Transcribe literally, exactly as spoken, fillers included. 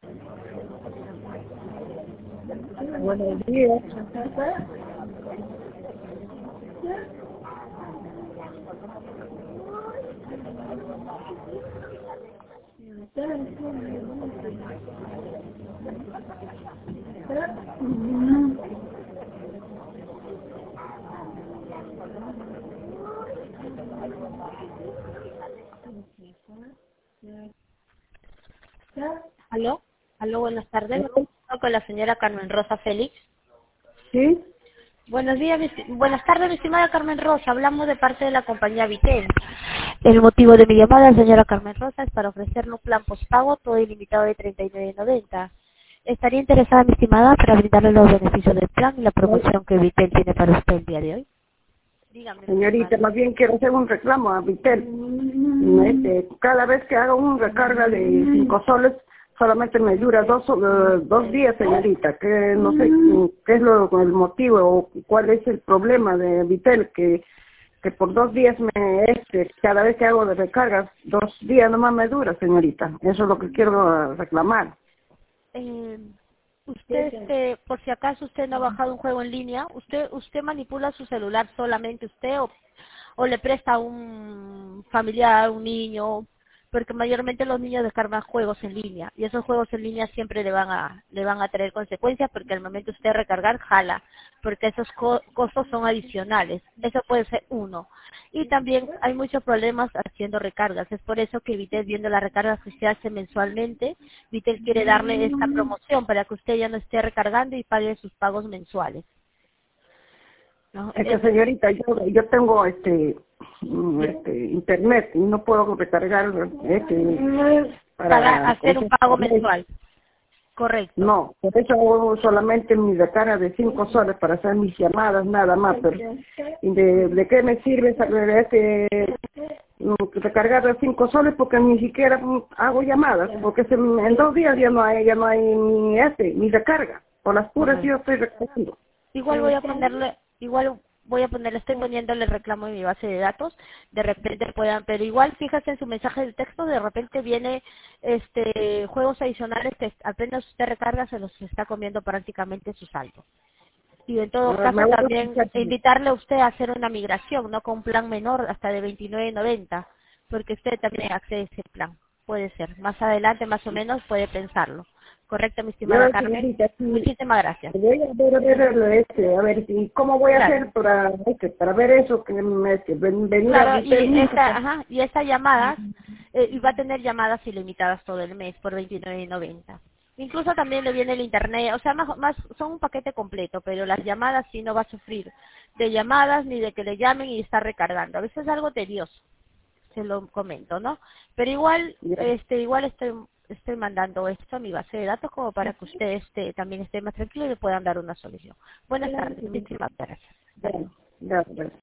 Buenos días. Aló, aló, buenas tardes. Me comunico con la señora Carmen Rosa Félix. ¿Sí? Buenos días, mi- buenas tardes, mi estimada Carmen Rosa. Hablamos de parte de la compañía Vitel. El motivo de mi llamada, señora Carmen Rosa, es para ofrecerle un plan postpago todo ilimitado de treinta y nueve noventa. ¿Estaría interesada, mi estimada, para brindarle los beneficios del plan y la promoción que Vitel tiene para usted el día de hoy? Dígame, mi Señorita, estimada. más bien quiero hacer un reclamo a Vitel. Este, cada vez que hago una recarga de cinco soles, solamente me dura dos, eh, dos días, señorita. Que no sé mm, qué es lo, el motivo o cuál es el problema de Vitel, que, que por dos días me, este, cada vez que hago de recargas, dos días nomás me dura, señorita. Eso es lo que quiero eh, reclamar. Eh, usted, este, por si acaso usted no ha bajado un juego en línea, usted usted manipula su celular solamente usted o, o le presta a un familiar, un niño, porque mayormente los niños descargan juegos en línea y esos juegos en línea siempre le van a le van a traer consecuencias porque al momento usted recargar jala, porque esos co- costos son adicionales. Eso puede ser uno. Y también hay muchos problemas haciendo recargas. Es por eso que Vitel, viendo las recargas que usted hace mensualmente, Vitel quiere darle esta promoción para que usted ya no esté recargando y pague sus pagos mensuales, ¿no? Es que, Es señorita, yo, yo tengo este, mm, este internet y no puedo recargar este para para hacer un pago mensual, correcto. no, por eso hago solamente mi recarga de cinco soles para hacer mis llamadas, nada más. Pero ¿y de, de qué me sirve saber este mm, recargar de cinco soles? Porque ni siquiera mm, hago llamadas, porque se, en dos días ya no hay ya no hay ni este ni recarga. Por las puras Correcto. yo estoy recargando. Igual voy a ponerle, igual voy a ponerle, estoy poniéndole el reclamo en mi base de datos, de repente puedan, pero igual fíjate en su mensaje de texto, de repente viene este juegos adicionales que apenas usted recarga se los está comiendo prácticamente su saldo. Y en todo Ah, me caso voy a también fijar. invitarle a usted a hacer una migración, no con un plan menor hasta de veintinueve noventa, porque usted también accede a ese plan. Puede ser. Más adelante, más o menos, puede pensarlo. ¿Correcto, mi Yo, estimada Carmen? señorita, sí, Muchísimas gracias. voy a ver, a ver, lo este, a ver, ¿y cómo voy a Claro. hacer para, este, para ver eso, que me, que ven- venir a Claro, y Vitel mismo? esta, ajá, y estas llamadas, eh, y va a tener llamadas ilimitadas todo el mes por veintinueve noventa. Incluso también le viene el internet, o sea, más, más son un paquete completo, pero las llamadas sí no va a sufrir de llamadas ni de que le llamen y estar recargando. A veces es algo tedioso, se lo comento, ¿no? Pero igual, Ya, este, igual estoy estoy mandando esto a mi base de datos como para que usted esté, también esté más tranquilo y le puedan dar una solución. Buenas tardes, muchísimas gracias. Hasta ya, luego. ya, ya.